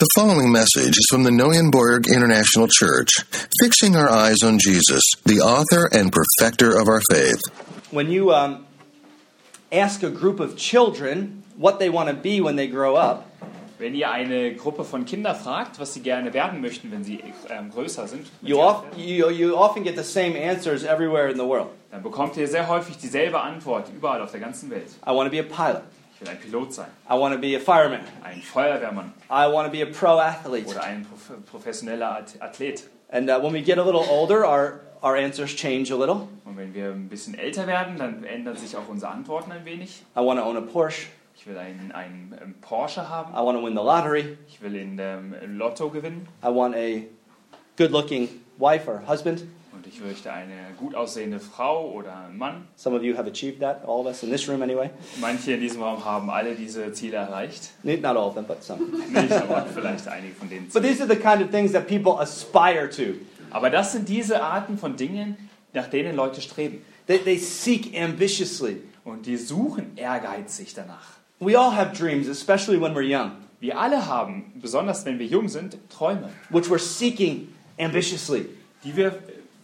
The following message is from the Neuenborg International Church, fixing our eyes on Jesus, the author and perfecter of our faith. When you ask a group of children what they want to be when they grow up, wenn ihr eine Gruppe von Kindern fragt, was sie gerne werden möchten, wenn sie größer sind, you often get the same answers everywhere in the world. dann bekommt ihr sehr häufig dieselbe Antwort überall auf der ganzen Welt. I want to be a pilot. Ich will ein Pilot sein, I want to be a fireman. ein Feuerwehrmann I want to be a pro athlete. oder ein professioneller Athlet. And when we get a little older, our answers change a little. Und wenn wir ein bisschen älter werden, dann ändern sich auch unsere Antworten ein wenig. I want to own a Porsche. Ich will einen Porsche haben. I want to win the lottery. Ich will in Lotto gewinnen. I want a good-looking wife or husband. Und ich möchte eine gut aussehende Frau oder einen Mann. Some of you have achieved that, all of us in this room anyway. Manche in diesem Raum haben alle diese Ziele erreicht. Not all of them, but some. Nicht, aber vielleicht einige von denen. But these are the kind of things that people aspire to. Aber das sind diese Arten von Dingen, nach denen Leute streben. They seek ambitiously. Und die suchen ehrgeizig danach. We all have dreams, especially when we're young, Wir alle haben, besonders wenn wir jung sind, Träume, which we're seeking ambitiously. die wir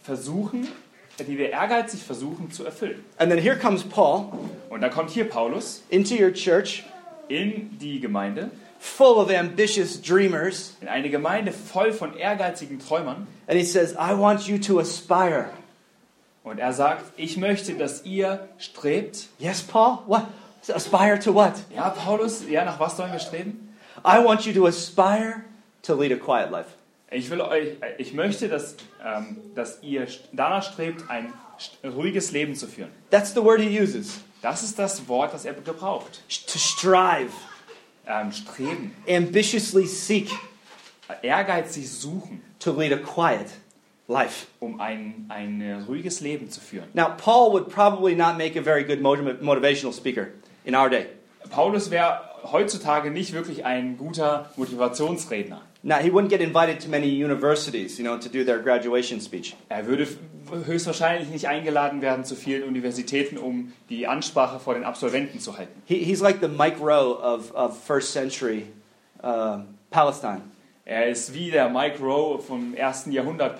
ehrgeizig versuchen zu erfüllen. And then here comes Paul Und da kommt hier Paulus into your church, in die Gemeinde, full of ambitious dreamers, in eine Gemeinde voll von ehrgeizigen Träumern. and he says, I want you to aspire. Und er sagt, ich möchte, dass ihr strebt. Yes, Paul? What? Aspire to what? Ja, Paulus, ja, nach was sollen wir streben? I want you to aspire to lead a quiet life. Ich möchte, dass ihr danach strebt, ein ruhiges Leben zu führen. That's the word he uses. Das ist das Wort, das er gebraucht. To strive, Streben, ambitiously seek ehrgeizig suchen, to lead a quiet life. um ein ruhiges Leben zu führen. Now, Paul would probably not make a very good motivational speaker in our day. Paulus wäre heutzutage nicht wirklich ein guter Motivationsredner. Now, he wouldn't get invited to many universities, to do their graduation speech. Er würde höchstwahrscheinlich nicht eingeladen werden zu vielen Universitäten, um die Ansprache vor den Absolventen zu halten. He's like the Mike Rowe of first century Palestine. Er ist wie der Mike Rowe vom ersten Jahrhundert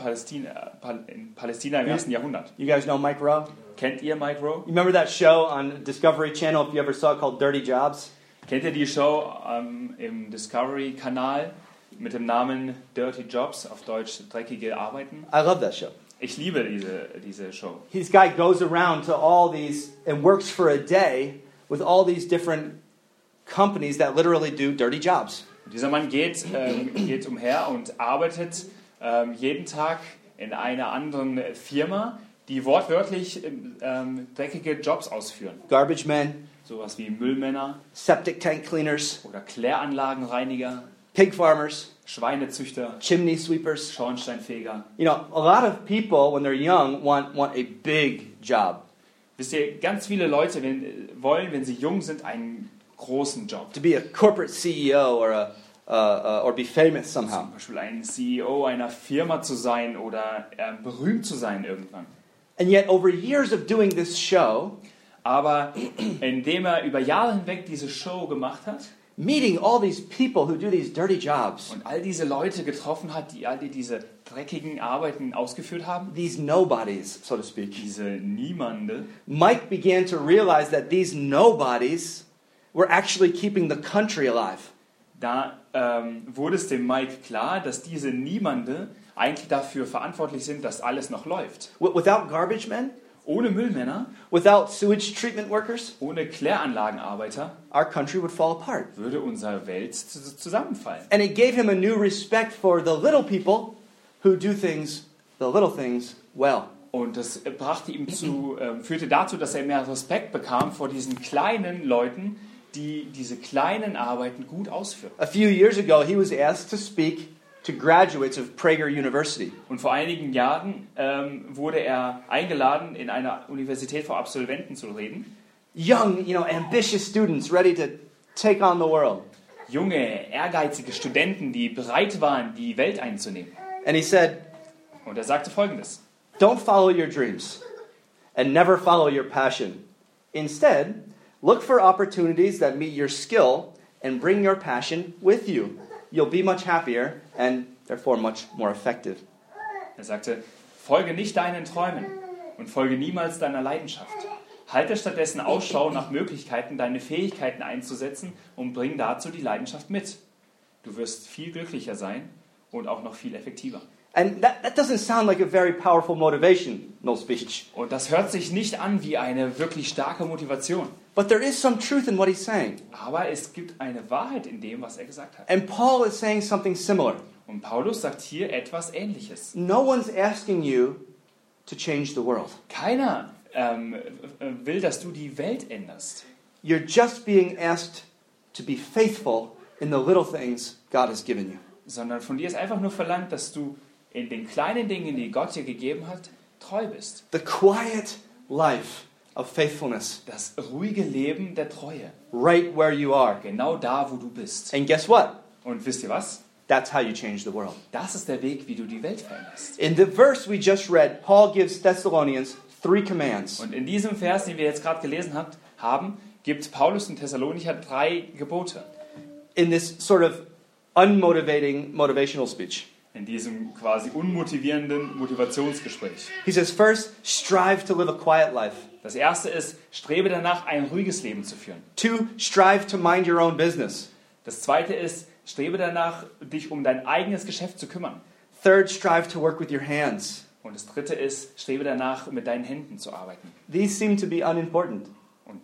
in Palästina im ersten Jahrhundert. You guys know Mike Rowe? Kennt ihr Mike Rowe? You remember that show on Discovery Channel, if you ever saw it, called Dirty Jobs? Kennt ihr die Show im Discovery-Kanal mit dem Namen Dirty Jobs, auf Deutsch dreckige Arbeiten? I love that show. Ich liebe diese Show. This guy goes around to all these and works for a day with all these different companies that literally do dirty jobs. Dieser Mann geht umher und arbeitet jeden Tag in einer anderen Firma, die wortwörtlich dreckige Jobs ausführen. Garbage men, Sowas wie Müllmänner septic tank cleaners, oder Kläranlagenreiniger, pig farmers, Schweinezüchter, chimney sweepers. Schornsteinfeger. A lot of people, when they're young, want a big job. Wisst ihr, ganz viele Leute wollen, wenn sie jung sind, einen großen Job. To be a corporate CEO or be famous somehow. Zum Beispiel ein CEO einer Firma zu sein oder berühmt zu sein irgendwann. And yet, over years of doing this show, Aber indem er über Jahre hinweg diese Show gemacht hat, meeting all these people who do these dirty jobs, und all diese Leute getroffen hat, die all diese dreckigen Arbeiten ausgeführt haben, these nobodies, so to speak, diese Niemande, Mike began to realize that these nobodies were actually keeping the country alive. da wurde es dem Mike klar, dass diese Niemande eigentlich dafür verantwortlich sind, dass alles noch läuft. Without garbage men, Ohne Müllmänner, without sewage treatment workers, ohne Kläranlagenarbeiter our country would fall apart. würde unsere Welt zusammenfallen. And it gave him a new respect for the little people who do the little things well. Und das führte dazu, dass er mehr Respekt bekam vor diesen kleinen Leuten, die diese kleinen Arbeiten gut ausführen. A few years ago, he was asked to speak to graduates of Prager University. Und vor einigen Jahren wurde er eingeladen, in einer Universität vor Absolventen zu reden. Young, ambitious students ready to take on the world. Junge, ehrgeizige Studenten, die bereit waren, die Welt einzunehmen. And he said, Und er sagte Folgendes: don't follow your dreams and never follow your passion. Instead, look for opportunities that meet your skill and bring your passion with you. you'll be much happier and therefore much more effective. Er sagte, folge nicht deinen Träumen und folge niemals deiner Leidenschaft. Halte stattdessen Ausschau nach Möglichkeiten, deine Fähigkeiten einzusetzen und bring dazu die Leidenschaft mit. Du wirst viel glücklicher sein und auch noch viel effektiver. And that doesn't sound like a very powerful motivational speech. Und das hört sich nicht an wie eine wirklich starke Motivation. But there is some truth in what he's saying. Aber es gibt eine Wahrheit in dem, was er gesagt hat. And Paul is saying something similar. Und Paulus sagt hier etwas Ähnliches. No one's asking you to change the world. Keiner will, dass du die Welt änderst. You're just being asked to be faithful in the little things God has given you. Sondern von dir ist einfach nur verlangt, dass du in den kleinen Dingen, die Gott dir gegeben hat, treu bist. The quiet life of faithfulness, Das ruhige Leben der Treue. right where you are. Genau da, wo du bist. And guess what? Und wisst ihr was? That's how you change the world. Das ist der Weg, wie du die Welt veränderst. In the verse we just read, Paul gives Thessalonians 3 commands. Und in diesem Vers, den wir jetzt gerade gelesen haben, gibt Paulus den Thessalonicher 3 Gebote. In this sort of unmotivating motivational speech. In diesem quasi unmotivierenden Motivationsgespräch. He says, first, strive to live a quiet life. Das erste ist, strebe danach, ein ruhiges Leben zu führen. 2, strive to mind your own business. Das zweite ist, strebe danach, dich um dein eigenes Geschäft zu kümmern. 3, strive to work with your hands. Und das dritte ist, strebe danach, mit deinen Händen zu arbeiten. These seem to be unimportant, Und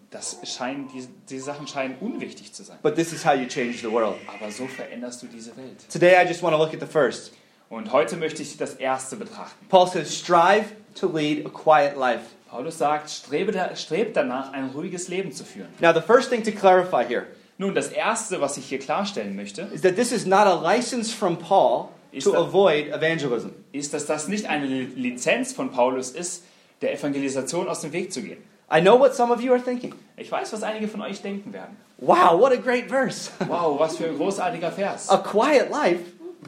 diese Sachen scheinen unwichtig zu sein. but this is how you change the world. Aber so veränderst du diese Welt. Today I just want to look at the first. Und heute möchte ich das erste betrachten. Paul says, strive to lead a quiet life. Paulus sagt, streb danach, ein ruhiges Leben zu führen. Now the first thing to clarify here Nun, das erste, was ich hier klarstellen möchte, is that this is not a license from Paul to avoid evangelism. ist, dass das nicht eine Lizenz von Paulus ist, der Evangelisation aus dem Weg zu gehen. I know what some of you are thinking. Ich weiß, was einige von euch denken werden. Wow, what a great verse. Wow, was für ein großartiger Vers. A quiet life.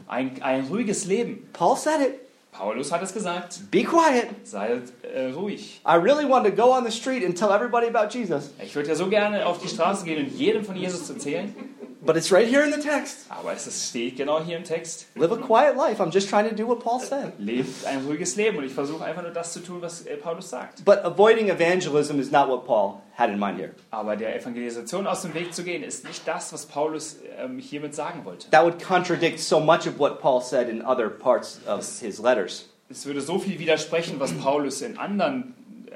Ein ruhiges Leben. Paul said it. Paulus hat es gesagt. Be quiet. Seid ruhig. I really want to go on the street and tell everybody about Jesus. Ich würde ja so gerne auf die Straße gehen und jedem von Jesus erzählen. But it's right here in the text. Aber es steht genau hier im Text. Live a quiet life. I'm just trying to do what Paul said. Lebt ein ruhiges Leben. Und ich versuche einfach nur das zu tun, was Paulus sagt. But avoiding evangelism is not what Paul had in mind here. Aber der Evangelisation aus dem Weg zu gehen, ist nicht das, was Paulus hiermit sagen wollte. That would contradict so much of what Paul said in other parts of his letters. Es würde so viel widersprechen, was Paulus in anderen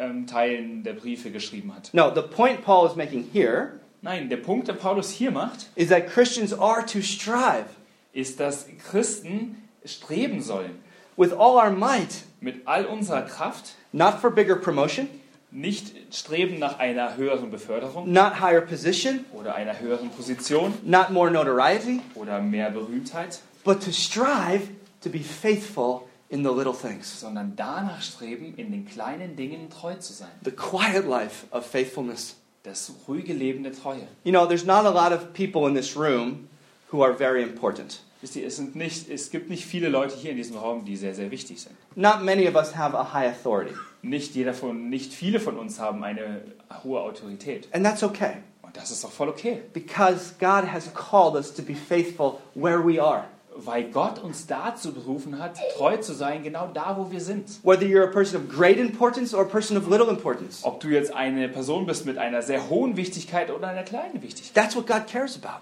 Teilen der Briefe geschrieben hat. No, the point Paul is making here Nein, der Punkt, den Paulus hier macht, is that Christians are to strive ist, dass Christen streben sollen. with all our might, Mit all unserer Kraft, not for bigger promotion, nicht streben nach einer höheren Beförderung not higher position, oder einer höheren Position not more notoriety, oder mehr Berühmtheit, but to strive to be faithful in the little things. sondern danach streben, in den kleinen Dingen treu zu sein. The quiet life of faithfulness. Das ruhige Leben der Treue. You know, there's not a lot of people in this room who are very important. Wisst ihr, es gibt nicht viele Leute hier in diesem Raum, die sehr, sehr wichtig sind. Not many of us have a high authority. Nicht viele von uns haben eine hohe Autorität. And that's okay, Und das ist doch voll okay. because God has called us to be faithful where we are. Weil Gott uns dazu berufen hat, treu zu sein, genau da, wo wir sind. Whether you're a person of great importance or a person of little importance. Ob du jetzt eine Person bist mit einer sehr hohen Wichtigkeit oder einer kleinen Wichtigkeit. That's what God cares about.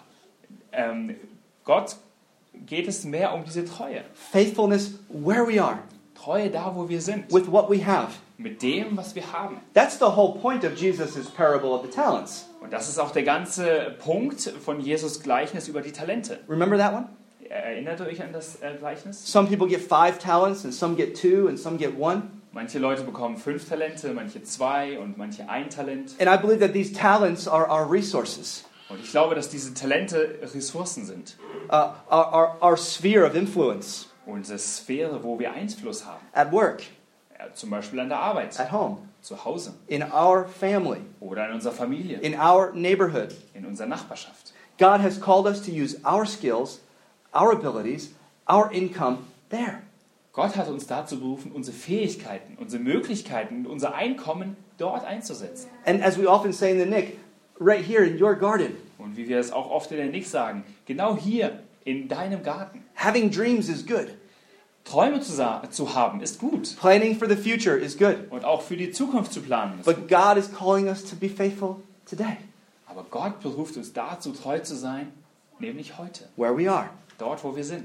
Gott geht es mehr um diese Treue. Faithfulness where we are, Treue da, wo wir sind. with what we have. Mit dem, was wir haben. That's the whole point of Jesus' parable of the talents. Und das ist auch der ganze Punkt von Jesus' Gleichnis über die Talente. Remember that one? Erinnert ihr euch an das Gleichnis? Some people get 5 talents, and some get 2, and some get 1. Manche Leute bekommen 5 Talente, manche 2 und manche 1 Talent. And I believe that these talents are our resources, Und ich glaube, dass diese Talente Ressourcen sind. our sphere of influence Unsere Sphäre, wo wir Einfluss haben. at work, Zum Beispiel an der Arbeit, at home, zu Hause in our family, oder in unserer Familie, in our neighborhood. in unserer Nachbarschaft. God has called us to use our skills, our abilities, our income there. Gott hat uns dazu berufen, unsere Fähigkeiten, unsere Möglichkeiten, unser Einkommen dort einzusetzen. And as we often say in the Nick, right here in your garden, Und wie wir es auch oft in der Nick sagen, genau hier in deinem Garten. Having dreams is good. Träume zu haben ist gut. Planning for the future is good. Und auch für die Zukunft zu planen ist But gut. God is calling us to be faithful today, Aber Gott beruft uns dazu, treu zu sein, nämlich heute, where we are. dort, wo wir sind.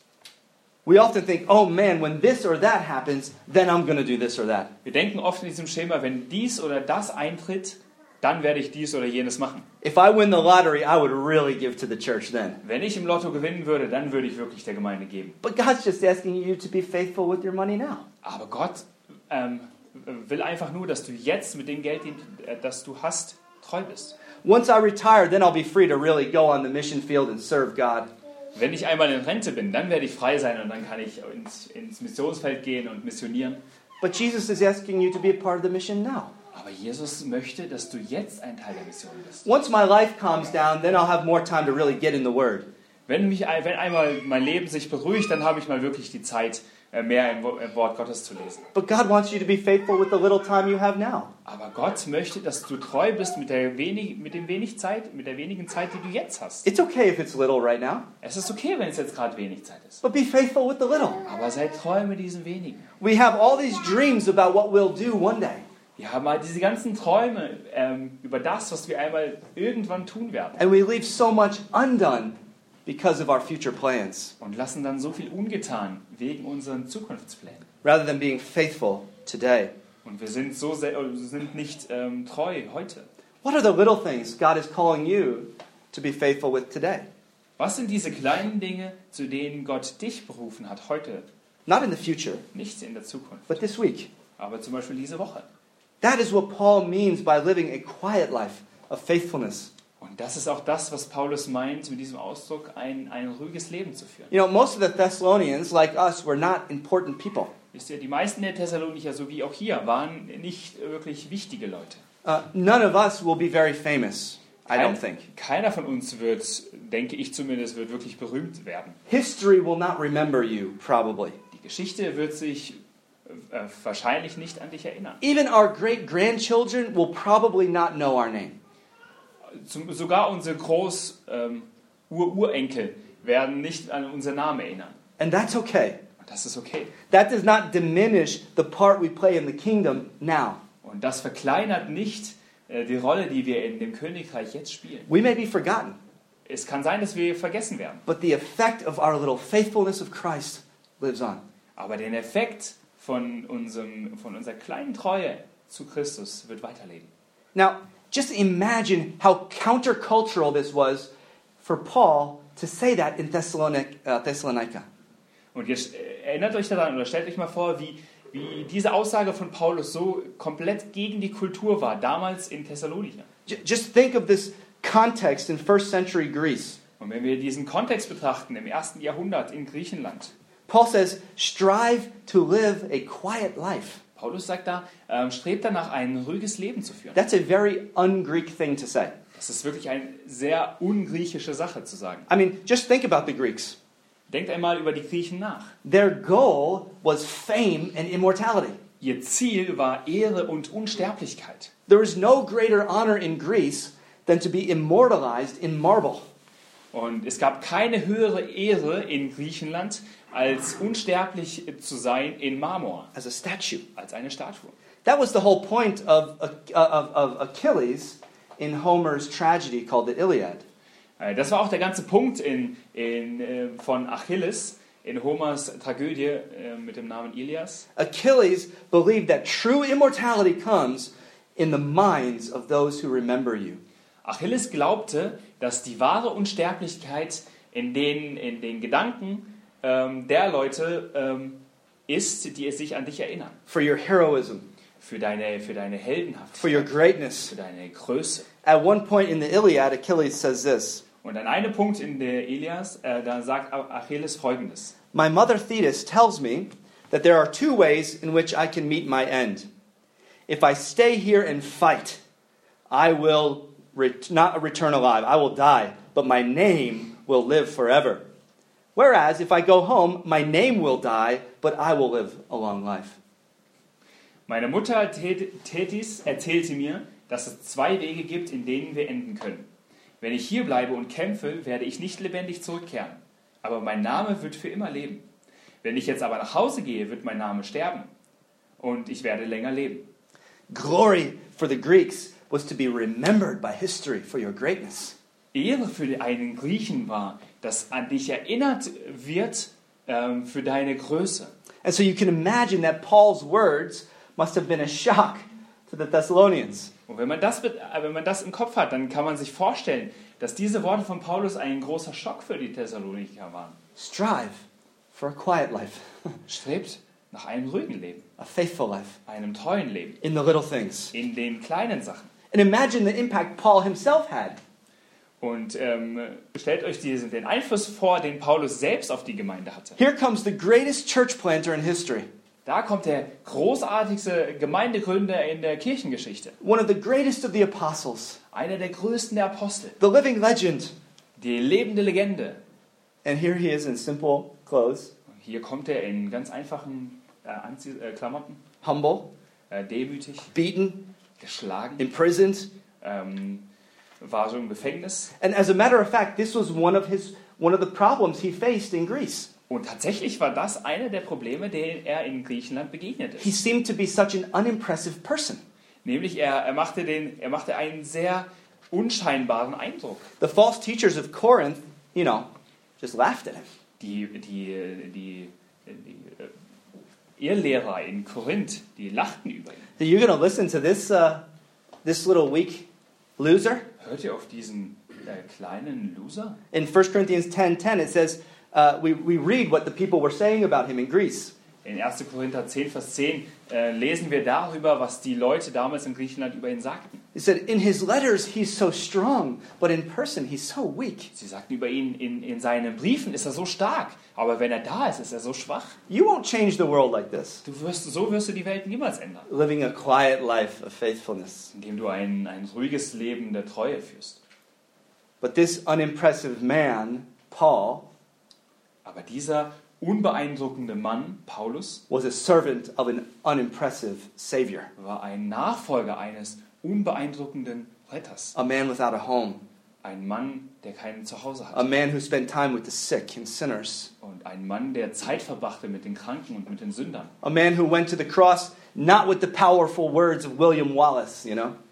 We often think, oh man, when this or that happens, then I'm going to do this or that. Wir denken oft in diesem Schema, wenn dies oder das eintritt, dann werde ich dies oder jenes machen. If I win the lottery, I would really give to the church then. Wenn ich im Lotto gewinnen würde, dann würde ich wirklich der Gemeinde geben. But God's just asking you to be faithful with your money now. Aber Gott will einfach nur, dass du jetzt mit dem Geld, das du hast, treu bist. Once I retire, then I'll be free to really go on the mission field and serve God. Wenn ich einmal in Rente bin, dann werde ich frei sein und dann kann ich ins Missionsfeld gehen und missionieren. But Jesus is asking you to be a part of the mission now. Aber Jesus möchte, dass du jetzt ein Teil der Mission bist. Once my life calms down, then I'll have more time to really get in the Word. Wenn einmal mein Leben sich beruhigt, dann habe ich mal wirklich die Zeit, mehr im Wort Gottes zu lesen. But God wants you to be faithful with the little time you have now. Aber Gott möchte, dass du treu bist mit der wenigen Zeit, die du jetzt hast. It's okay if it's little right now, Es ist okay, wenn es jetzt gerade wenig Zeit ist. but be faithful with the little. Aber sei treu mit diesen wenigen. We have all these dreams about what we'll do one day. Wir haben halt diese ganzen Träume über das, was wir einmal irgendwann tun werden. And we leave so much undone because of our future plans, Und lassen dann so viel ungetan wegen unseren Zukunftsplänen. rather than being faithful today. Und wir sind sind nicht treu heute. What are the little things God is calling you to be faithful with today? Was sind diese kleinen Dinge, zu denen Gott dich berufen hat heute? Not in the future, Nicht in der Zukunft, but this week. aber zum Beispiel diese Woche. That is what Paul means by living a quiet life of faithfulness. Und das ist auch das, was Paulus meint, mit diesem Ausdruck, ein ruhiges Leben zu führen. You know, most of the Thessalonians, like us, were not important people. Wisst ihr, die meisten der Thessalonicher, so wie auch hier, waren nicht wirklich wichtige Leute. None of us will be very famous, I don't think. Keiner von uns wird, denke ich zumindest, wird wirklich berühmt werden. History will not remember you, probably. Die Geschichte wird sich wahrscheinlich nicht an dich erinnern. Even our great-grandchildren will probably not know our name. Sogar unsere Urenkel werden nicht an unseren Namen erinnern. And that's okay. Und das ist okay. That does not diminish the part we play in the kingdom now. Und das verkleinert nicht die Rolle, die wir in dem Königreich jetzt spielen. We may be forgotten, Es kann sein, dass wir vergessen werden. but the effect of our little faithfulness of Christ lives on. Aber den Effekt von unserer kleinen Treue zu Christus wird weiterleben. Now, just imagine how countercultural this was for Paul to say that in Thessalonica. Und jetzt erinnert euch daran oder stellt euch mal vor, wie diese Aussage von Paulus so komplett gegen die Kultur war, damals in Thessalonich. Just think of this context in first century Greece. Und wenn wir diesen Kontext betrachten, im 1. Jahrhundert in Griechenland, Paul says, strive to live a quiet life. Paulus sagt da, strebt danach, ein ruhiges Leben zu führen. That's a very un-Greek thing to say. Das ist wirklich eine sehr ungriechische Sache zu sagen. I mean, just think about the Greeks. Denkt einmal über die Griechen nach. Their goal was fame and immortality. Ihr Ziel war Ehre und Unsterblichkeit. There is no greater honor in Greece than to be immortalized in marble. Und es gab keine höhere Ehre in Griechenland, als unsterblich zu sein in Marmor, As a statue. als eine Statue. That was the whole point of Achilles in Homer's tragedy called the Iliad. Das war auch der ganze Punkt von Achilles in Homers Tragödie mit dem Namen Ilias. Achilles believed that true immortality comes in the minds of those who remember you. Achilles glaubte, dass die wahre Unsterblichkeit in den Gedanken der Leute ist, die sich an dich erinnern. For your heroism, Für deine Heldenhaftigkeit, for your greatness. für deine Größe. At one point in the Iliad, Achilles says this, Und an einem Punkt in der Ilias, da sagt Achilles Folgendes. "My mother Thetis tells me that there are two ways in which I can meet my end. If I stay here and fight, I will not return alive. I will die, but my name will live forever. Whereas if I go home, my name will die, but I will live a long life." Meine Mutter Thetis erzählte mir, dass es zwei Wege gibt, in denen wir enden können. Wenn ich hier bleibe und kämpfe, werde ich nicht lebendig zurückkehren. aber mein Name wird für immer leben. Wenn ich jetzt aber nach Hause gehe, wird mein Name sterben und ich werde länger leben. Glory for the Greeks was to be remembered by history for your greatness. Ehre für einen Griechen war, dass an dich erinnert wird für deine Größe. And so you can imagine that Paul's words must have been a shock to the Thessalonians. Und wenn man das im Kopf hat, dann kann man sich vorstellen, dass diese Worte von Paulus ein großer Schock für die Thessaloniker waren. Strive for a quiet life, Strebt nach einem ruhigen Leben, a faithful life, einem treuen Leben, in the little things. in den kleinen Sachen. And imagine the impact Paul himself had. Und stellt euch den Einfluss vor, den Paulus selbst auf die Gemeinde hatte. Here comes the greatest church planter in history, Da kommt der großartigste Gemeindegründer in der Kirchengeschichte. one of the greatest of the apostles, Einer der größten der Apostel. the living legend. Die lebende Legende. And here he is in simple clothes, Hier kommt er in ganz einfachen Klamotten. humble, Demütig, beaten, geschlagen. imprisoned. War so im Gefängnis. And as a matter of fact, this was one of the problems he faced in Greece. Und tatsächlich war das einer der Probleme, denen er in Griechenland begegnet He ist. seemed to be such an unimpressive person. Nämlich er machte einen sehr unscheinbaren Eindruck. The false teachers of Corinth, just laughed at him. Die Irrlehrer in Korinth, die lachten über ihn. So you're going to listen to this little weak loser? Hört ihr auf diesen kleinen Loser? In 1 Corinthians 10:10, it says, we read what the people were saying about him in Greece. In 1. Korinther 10, Vers 10 lesen wir darüber, was die Leute damals in Griechenland über ihn sagten. It said, in his letters he's so strong, but in person he's so weak. Sie sagten über ihn, in seinen Briefen ist er so stark, aber wenn er da ist, ist er so schwach. You won't change the world like this, So wirst du die Welt niemals ändern, living a quiet life of faithfulness. indem du ein ruhiges Leben der Treue führst. But this unimpressive man, Paul, Aber dieser unbeeindruckende Mann, Paulus, was a servant of an unimpressive Savior, war ein Nachfolger eines unbeeindruckenden Retters. a man without a home, Ein Mann, der kein Zuhause a hatte. man who spent time with the sick and sinners, Und ein Mann, der Zeit verbrachte mit den Kranken und mit den Sündern. a man who went to the cross not with the powerful words of William Wallace,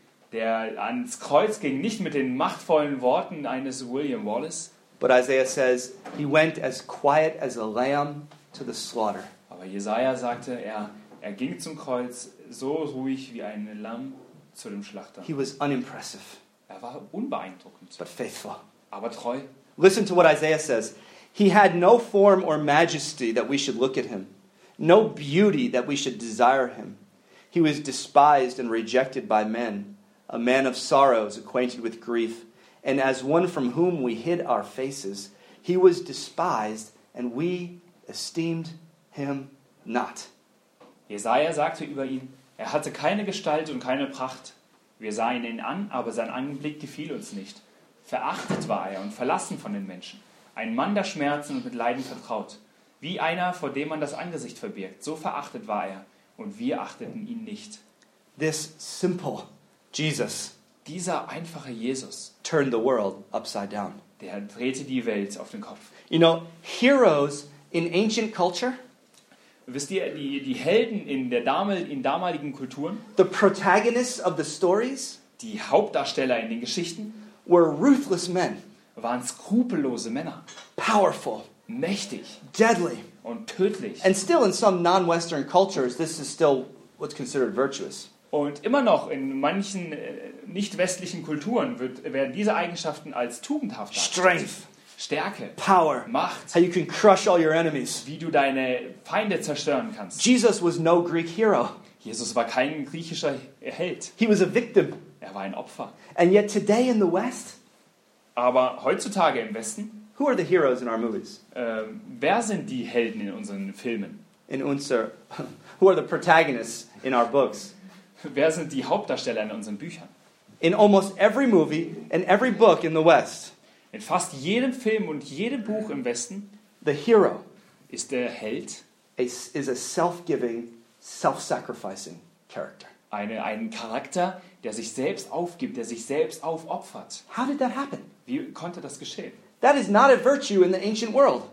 Der ans Kreuz ging, nicht mit den machtvollen Worten eines William Wallace, but Isaiah says he went as quiet as a lamb to the slaughter. aber Jesaja sagte, er ging zum Kreuz so ruhig wie ein Lamm zu dem Schlachter. He was unimpressive, Er war unbeeindruckend, but faithful. aber treu. Listen to what Isaiah says. He had no form or majesty that we should look at him, no beauty that we should desire him. He was despised and rejected by men, a man of sorrows, acquainted with grief, and as one from whom we hid our faces. He was despised, and we esteemed him not. Jesaja sagte über ihn, er hatte keine Gestalt und keine Pracht. Wir sahen ihn an, aber sein Anblick gefiel uns nicht. Verachtet war er und verlassen von den Menschen. Ein Mann der Schmerzen und mit Leiden vertraut. Wie einer, vor dem man das Angesicht verbirgt. So verachtet war er und wir achteten ihn nicht. This simple Jesus Dieser einfache Jesus, turned the world upside down. der drehte die Welt auf den Kopf. Heroes in ancient culture, Wisst ihr, die Helden in damaligen Kulturen, the protagonists of the stories, die Hauptdarsteller in den Geschichten, were ruthless men, waren skrupellose Männer. powerful, Mächtig deadly. und tödlich. And still in some non-Western cultures, this is still what's considered virtuous. Und immer noch in manchen nicht westlichen Kulturen werden diese Eigenschaften als tugendhaft dargestellt. Strength, Stärke, power, Macht, how you can crush all your enemies. wie du deine Feinde zerstören kannst. Jesus was no Greek hero. Jesus war kein griechischer Held. He was a victim. Er war ein Opfer. And yet today in the West, Aber heutzutage im Westen, who are the heroes in our movies? wer sind die Helden in unseren Filmen? Who are the protagonists in our books? Wer sind die Hauptdarsteller in unseren Büchern? In almost every movie and every book in the West, In fast jedem Film und jedem Buch im Westen the hero ist der Held is a self-giving, self-sacrificing character. ein Charakter, der sich selbst aufgibt, der sich selbst aufopfert. How did that happen? Wie konnte das geschehen? That is not a virtue in the ancient world.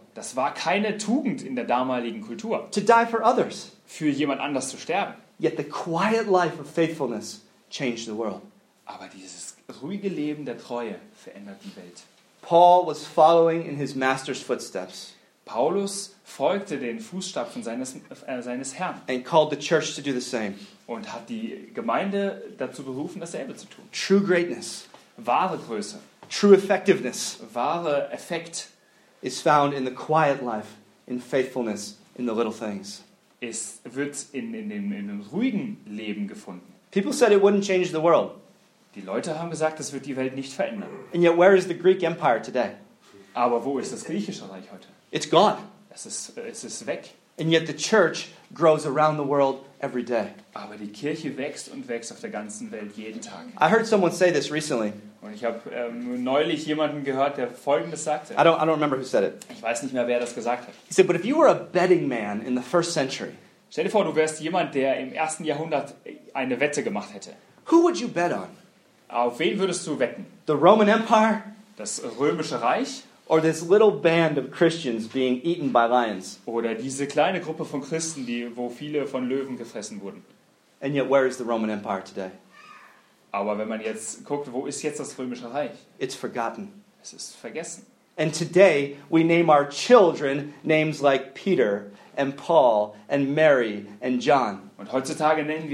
Das war keine Tugend in der damaligen Kultur, to die for others. für jemand anders zu sterben. Yet the quiet life of faithfulness changed the world. Aber dieses ruhige Leben der Treue verändert die Welt. Paul was following in his master's footsteps Paulus folgte den Fußstapfen seines Herrn and called the church to do the same. und hat die Gemeinde dazu berufen, dasselbe zu tun. True greatness, Wahre Größe, true effectiveness wahre Effekt is found in the quiet life, in faithfulness, in the little things. wird in dem ruhigen Leben gefunden. People said it wouldn't change the world. Die Leute haben gesagt, das wird die Welt nicht verändern. And yet, where is the Greek Empire today? Aber wo ist das griechische Reich heute? It's gone. Es ist weg. And yet, the church grows around the world every day. Aber die Kirche wächst und wächst auf der ganzen Welt jeden Tag. I heard someone say this recently. Und ich habe neulich jemanden gehört, der Folgendes sagte. I don't remember who said it. Ich weiß nicht mehr, wer das gesagt hat. He said, but if you were a betting man in the first century, Stell dir vor, du wärst jemand, der im 1. Jahrhundert eine Wette gemacht hätte. who would you bet on? Auf wen würdest du wetten? The Roman Empire Das Römische Reich or this little band of Christians being eaten by lions? oder diese kleine Gruppe von Christen, wo viele von Löwen gefressen wurden? And yet, where is the Roman Empire today? Aber wenn man jetzt guckt, wo ist jetzt das Römische Reich? It's forgotten. Es ist vergessen. And today, we name our children names like Peter and Paul and Mary and John. Und heutzutage geben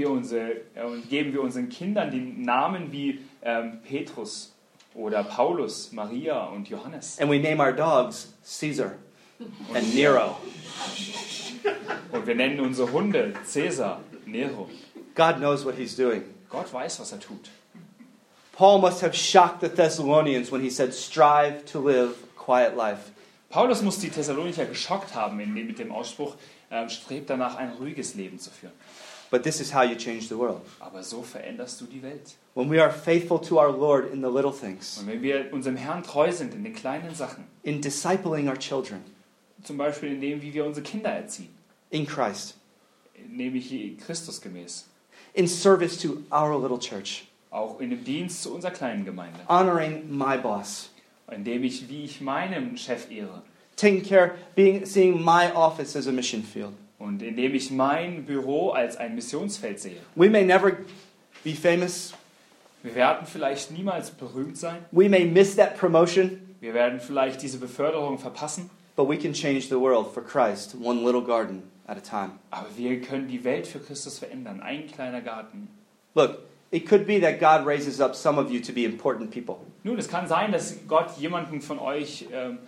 wir unseren Kindern die Namen wie Petrus oder Paulus, Maria und Johannes. And we name our dogs Caesar and Nero. Und wir nennen unsere Hunde Caesar, Nero. God knows what he's doing. Gott weiß, was er tut. Paul must have shocked the Thessalonians when he said, strive to live a quiet life. Paulus muss die Thessalonicher geschockt haben mit dem Ausspruch, strebt danach, ein ruhiges Leben zu führen. But this is how you change the world. Aber so veränderst du die Welt. When we are faithful to our Lord in the little things, Und wenn wir unserem Herrn treu sind in den kleinen Sachen, in discipling our children zum Beispiel in dem, wie wir unsere Kinder erziehen, in Christ, nämlich Christus gemäß, in service to our little church, auch in dem Dienst zu unserer kleinen Gemeinde, honoring my boss, wie ich meinem Chef ehre taking care, seeing my office as a mission field. und indem ich mein Büro als ein Missionsfeld sehe. We may never be famous. Wir werden vielleicht niemals berühmt sein. We may miss that promotion, Wir werden vielleicht diese Beförderung verpassen. but we can change the world for Christ, one little garden at a time. Aber wir können die Welt für Christus verändern. Ein kleiner Garten. Look, it could be that God raises up some of you to be important people. Nun, es kann sein, dass Gott jemanden von euch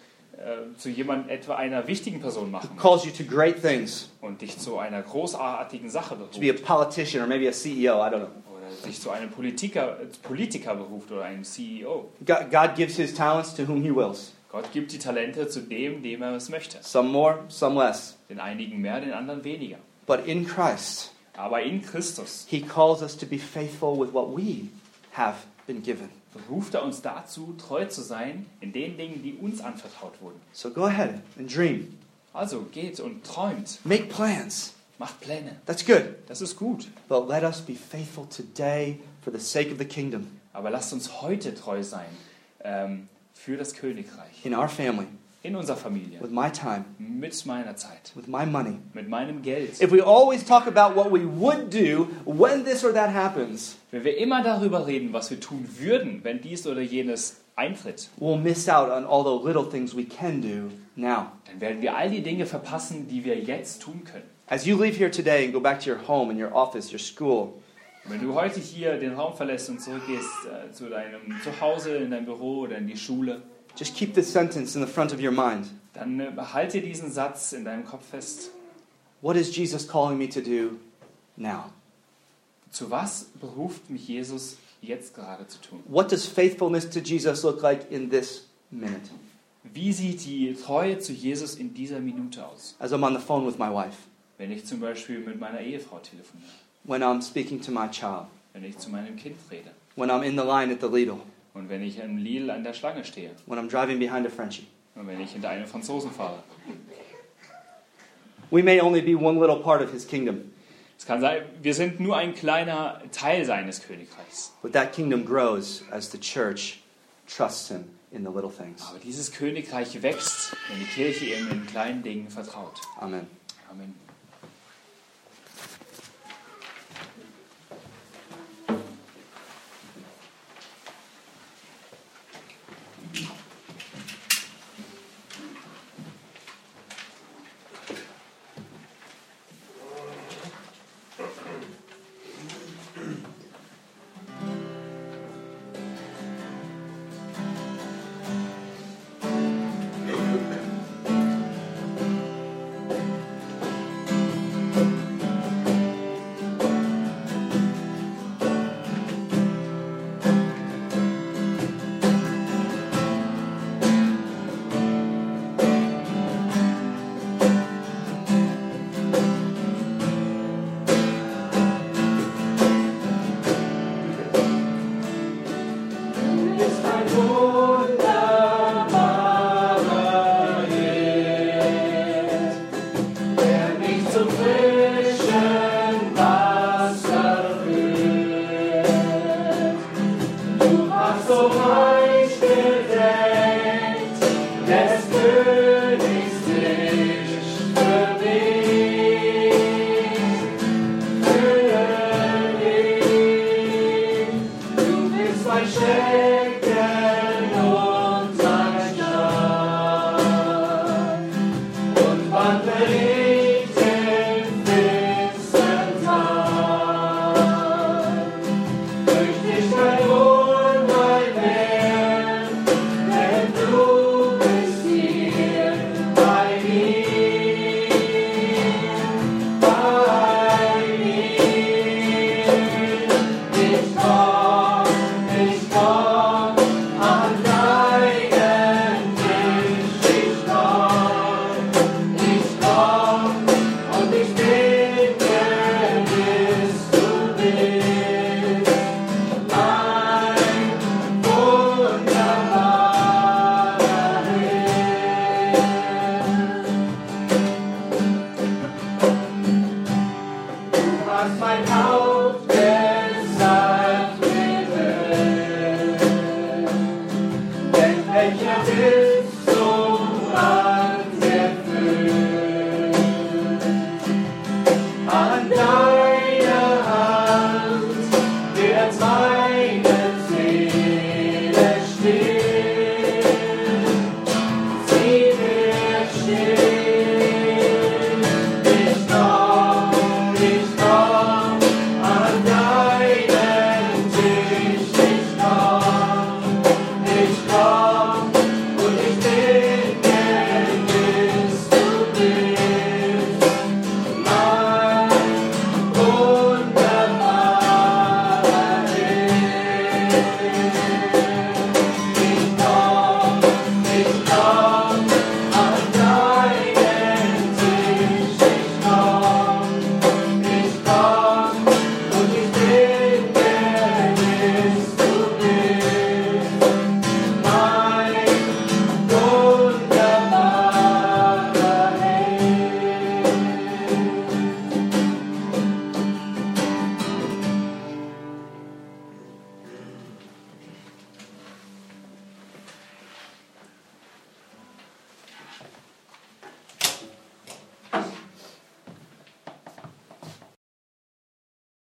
zu etwa einer wichtigen Person machen wird Calls you to great things, und dich zu einer großartigen Sache to be a beruft. politician or maybe a CEO, I don't know. Oder dich zu einem Politiker beruft oder einem CEO. God gives his talents to whom he wills. Gott gibt die Talente zu dem er es möchte. Some more, some less. Den einigen mehr, den anderen weniger. But in Christ, Aber in Christus he calls us to be faithful with what we have been given. beruft er uns dazu, treu zu sein in den Dingen, die uns anvertraut wurden. So go ahead and dream. Also geht und träumt, Make plans. macht Pläne. That's good. Das ist gut. But let us be faithful today for the sake of the kingdom, Aber lasst uns heute treu sein für das Königreich. in our family, In unserer Familie. with my time, Mit meiner Zeit. with my money. Mit meinem Geld. If we always talk about what we would do when this or that happens, Wenn wir immer darüber reden, was wir tun würden, wenn dies oder jenes eintritt, we'll miss out on all the little things we can do now. dann werden wir all die Dinge verpassen, die wir jetzt tun können. As you leave here today and go back to your home and your office, your school, Und wenn du heute hier den Raum verlässt und zurückgehst zu deinem Zuhause, in dein Büro oder in die Schule, just keep this sentence in the front of your mind. dann halte diesen Satz in deinem Kopf fest. What is Jesus calling me to do now? Zu was beruft mich Jesus jetzt gerade zu tun? What does faithfulness to Jesus look like in this minute? Wie sieht die Treue zu Jesus in dieser Minute aus? As I'm on the phone with my wife, Wenn ich zum Beispiel mit meiner Ehefrau telefoniere, when I'm speaking to my child, wenn ich zu meinem Kind rede when I'm in the line at the Lidl, und wenn ich im Lidl an der Schlange stehe when I'm driving behind a Frenchie. und wenn ich hinter einem Franzosen fahre. We may only be one little part of his kingdom, Es kann sein, wir sind nur ein kleiner Teil seines Königreichs. but that kingdom grows as the church trusts him in the little things. Aber dieses Königreich wächst, wenn die Kirche ihm in kleinen Dingen vertraut. Amen. Amen.